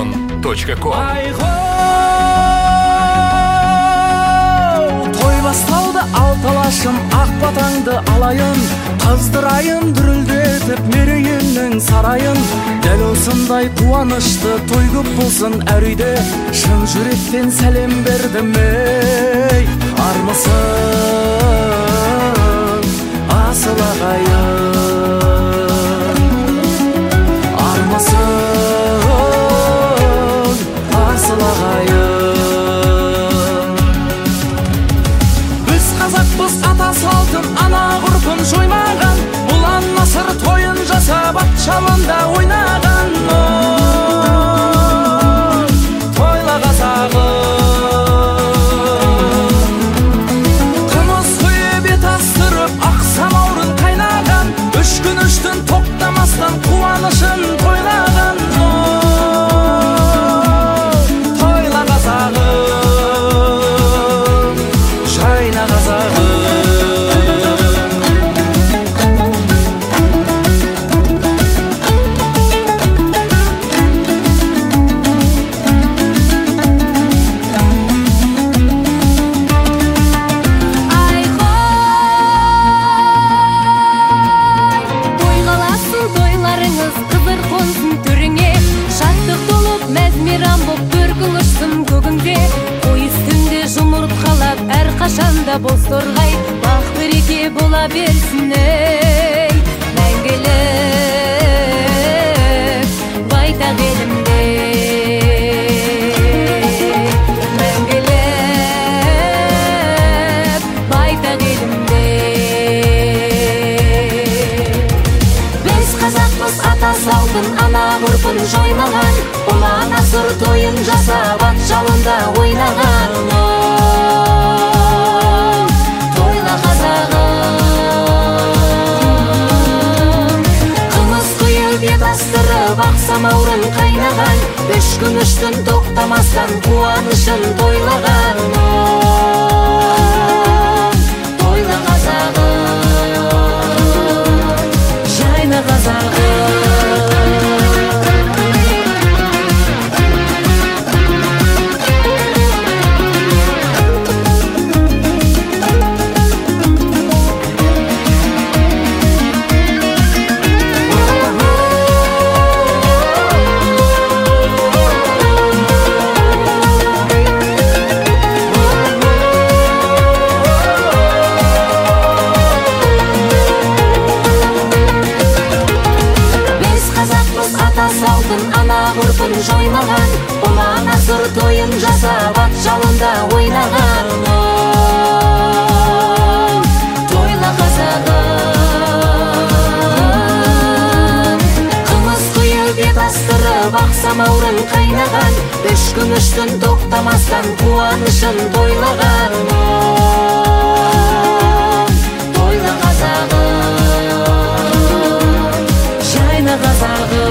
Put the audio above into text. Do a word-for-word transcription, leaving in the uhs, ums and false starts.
фм точка ком. Той басталды алталашым, ақ батаңды алайын, қыздырайын дүрілдетіп мерейімнің сарайын. Дәл осындай қуанышты той көп болсын әр үйде, шын жүректен сәлем бердім ей. Армысың асыл ағайын, армысың асыл ағайын. Біз қазақпыз, ата салтын, ана ғұрпын жоймаған, ұлан насыр тойын жасап ат жалында ойнаған. Тойла қазағым, қымыз құйып ет астырып ақ самаурын қайнаған, үш күн үш түн тоқтамастан қуанышын тойлаған. Тойла қазағым, жайна қазағым. Қашанда боз торғай бақ береке бола берсін ей. Мәңгілік байтақ елімде, мәңгілік байтақ елімде. Біз қазақпыз, ата салтын, ана ғұрпын жоймаған, ұлан асыр тойын жасап ат жалында ойнаған. Ақ самаурын қайнаған, үш күн үш түн тоқтамастан қуанышын тойлаған. Тойла қазағым, жайна қазағым. Ана ғұрпын жоймаған, ұлан асыр тойын жасап ат жалында ойнаған. Тойла қазағым, қымыз құйып ет астырып ақ самаурын қайнаған, үш күн үш түн тоқтамастан қуанышын тойлаған. Тойла қазағым, жайна қазағым.